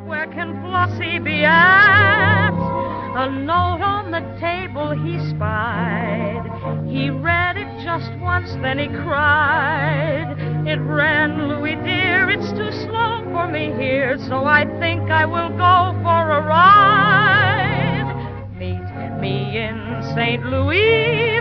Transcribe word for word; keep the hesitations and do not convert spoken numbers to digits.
Where can Flossie be at? A note on the table he spied. He read it just once, then he cried. It ran, Louis dear, it's too slow for me here, so I think I will go for a ride. Meet me in Saint Louis.